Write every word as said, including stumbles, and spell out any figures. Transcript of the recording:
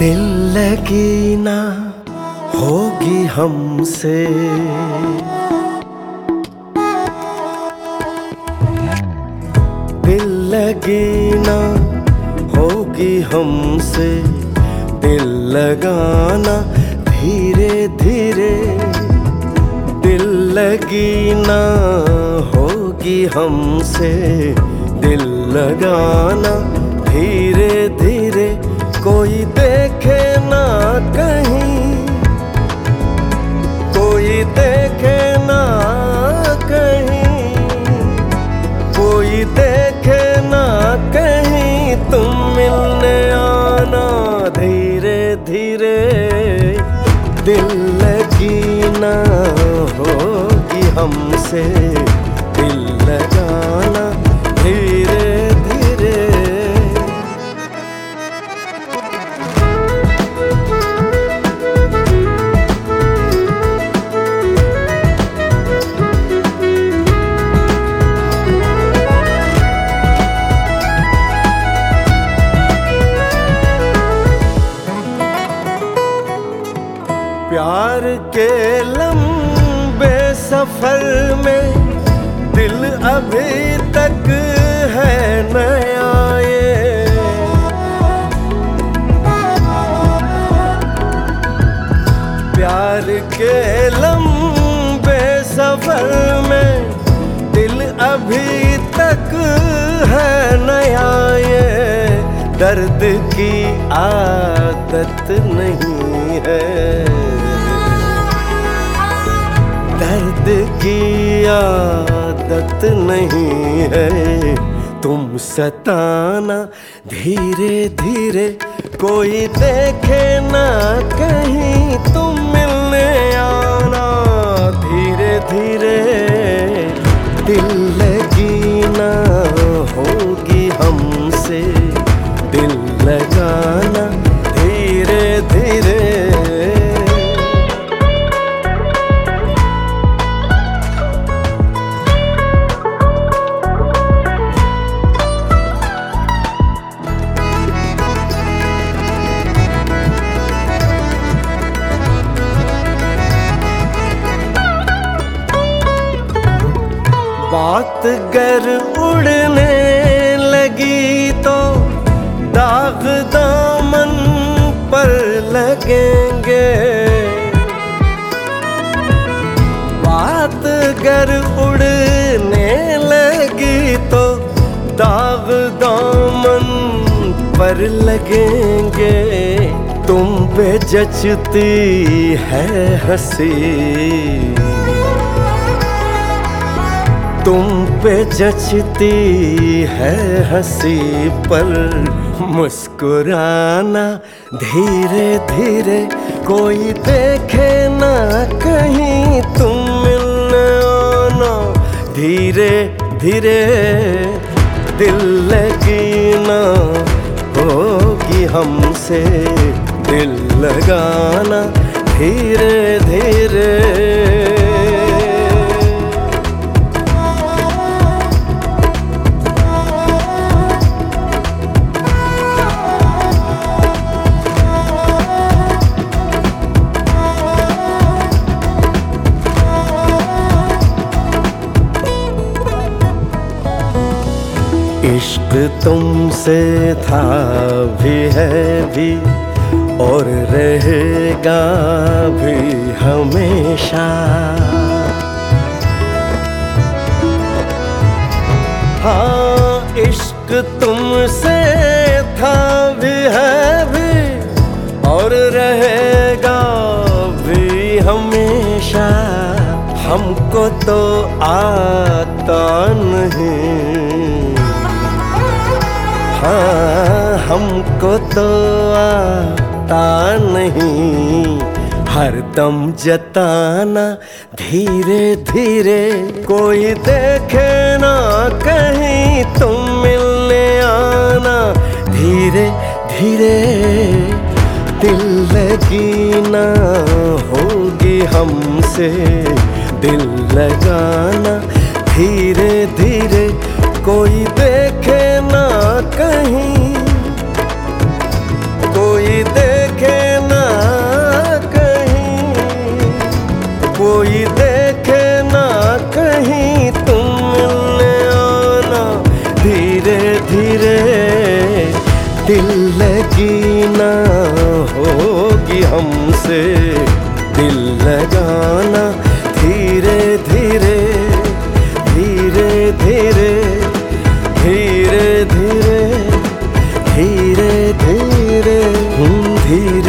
दिल लगी ना होगी हमसे, दिल लगी ना होगी हमसे, दिल लगाना धीरे धीरे, दिल लगी ना होगी हमसे, दिल लगाना धीरे धीरे, कोई देखे ना कहीं, कोई देखे ना कहीं, कोई देखे ना कहीं, तुम मिलने आना धीरे धीरे, दिल लगी ना होगी हमसे, दिल लगाना धीरे धीरे। प्यार के लंबे सफर में दिल अभी तक है नया ये, प्यार के लंबे सफर में दिल अभी तक है नया ये, दर्द की आदत नहीं है, दर्द की आदत नहीं है, तुम सताना धीरे धीरे, कोई देखे ना कहीं, तुम मिलने आना धीरे धीरे, दिल लगी ना होगी हमसे, दिल लगाना धीरे धीरे। बात गर उड़ने लगी तो दाग दामन पर लगेंगे, बात गर उड़ने लगी तो दाग दामन पर लगेंगे, तुम पे जचती है हंसी, तुम पे जचती है हंसी पर मुस्कुराना धीरे धीरे, कोई देखे ना कहीं, तुम मिलने आना धीरे धीरे, दिल लगी ना होगी हमसे, दिल लगाना धीरे धीरे। इश्क तुमसे था भी है भी और रहेगा भी हमेशा, हाँ इश्क तुमसे था भी है भी और रहेगा भी हमेशा, हमको तो आता नहीं, हाँ हमको तो आता नहीं, हर दम जताना धीरे धीरे, कोई देखे ना कहीं, तुम मिलने आना धीरे धीरे, दिल लगी ना होगी हमसे, दिल लगाना धीरे धीरे, कोई देखे ना कहीं, कोई देखे हमसे दिल लगाना, धीरे धीरे धीरे धीरे धीरे धीरे धीरे धीरे धीरे